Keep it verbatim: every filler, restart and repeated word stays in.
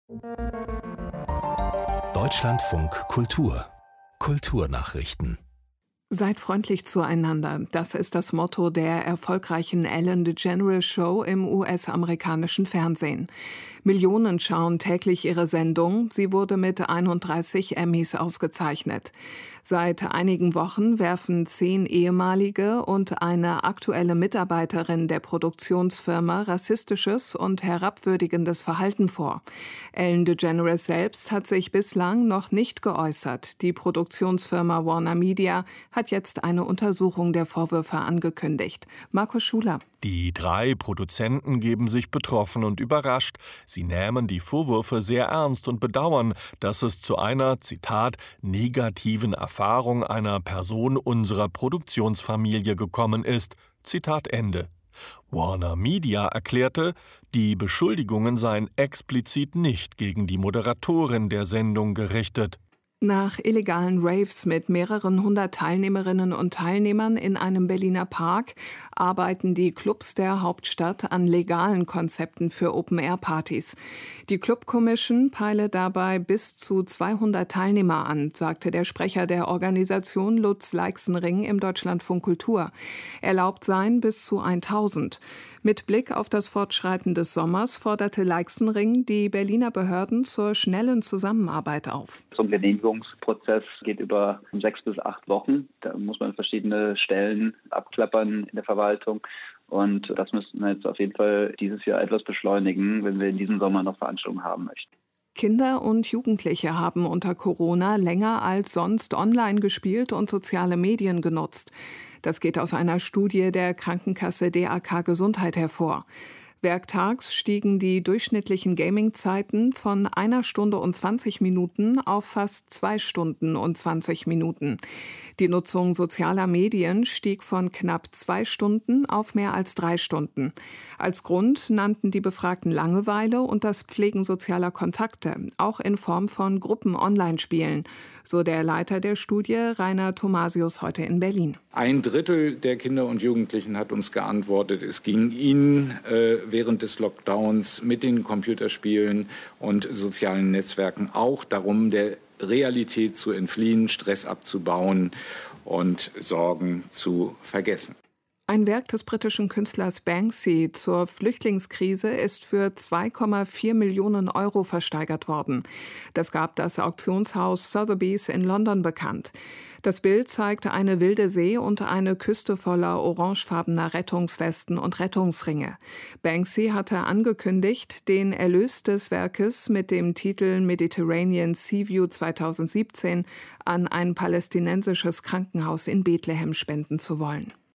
Deutschlandfunk Kultur Kulturnachrichten. Seid freundlich zueinander. Das ist das Motto der erfolgreichen Ellen DeGeneres Show im U S-amerikanischen Fernsehen. Millionen schauen täglich ihre Sendung. Sie wurde mit einunddreißig Emmys ausgezeichnet. Seit einigen Wochen werfen zehn ehemalige und eine aktuelle Mitarbeiterin der Produktionsfirma rassistisches und herabwürdigendes Verhalten vor. Ellen DeGeneres selbst hat sich bislang noch nicht geäußert. Die Produktionsfirma Warner Media hat jetzt eine Untersuchung der Vorwürfe angekündigt. Markus Schuler. Die drei Produzenten geben sich betroffen und überrascht. Sie nehmen die Vorwürfe sehr ernst und bedauern, dass es zu einer, Zitat, negativen Erfahrung einer Person unserer Produktionsfamilie gekommen ist. Zitat Ende. Warner Media erklärte, die Beschuldigungen seien explizit nicht gegen die Moderatorin der Sendung gerichtet. Nach illegalen Raves mit mehreren hundert Teilnehmerinnen und Teilnehmern in einem Berliner Park arbeiten die Clubs der Hauptstadt an legalen Konzepten für Open-Air-Partys. Die Club Commission peile dabei bis zu zweihundert Teilnehmer an, sagte der Sprecher der Organisation Lutz Leixenring im Deutschlandfunk Kultur. Erlaubt seien bis zu tausend. Mit Blick auf das Fortschreiten des Sommers forderte Leixenring die Berliner Behörden zur schnellen Zusammenarbeit auf. So ein Genehmigungsprozess geht über sechs bis acht Wochen. Da muss man verschiedene Stellen abklappern in der Verwaltung. Und das müssten wir jetzt auf jeden Fall dieses Jahr etwas beschleunigen, wenn wir in diesem Sommer noch Veranstaltungen haben möchten. Kinder und Jugendliche haben unter Corona länger als sonst online gespielt und soziale Medien genutzt. Das geht aus einer Studie der Krankenkasse D A K Gesundheit hervor. Werktags stiegen die durchschnittlichen Gaming-Zeiten von einer Stunde und zwanzig Minuten auf fast zwei Stunden und zwanzig Minuten. Die Nutzung sozialer Medien stieg von knapp zwei Stunden auf mehr als drei Stunden. Als Grund nannten die Befragten Langeweile und das Pflegen sozialer Kontakte, auch in Form von Gruppen-Online-Spielen, so der Leiter der Studie Rainer Thomasius heute in Berlin. Ein Drittel der Kinder und Jugendlichen hat uns geantwortet, es ging ihnen äh, während des Lockdowns mit den Computerspielen und sozialen Netzwerken auch darum, der Realität zu entfliehen, Stress abzubauen und Sorgen zu vergessen. Ein Werk des britischen Künstlers Banksy zur Flüchtlingskrise ist für zwei Komma vier Millionen Euro versteigert worden. Das gab das Auktionshaus Sotheby's in London bekannt. Das Bild zeigte eine wilde See und eine Küste voller orangefarbener Rettungswesten und Rettungsringe. Banksy hatte angekündigt, den Erlös des Werkes mit dem Titel Mediterranean Sea View zweitausendsiebzehn an ein palästinensisches Krankenhaus in Bethlehem spenden zu wollen.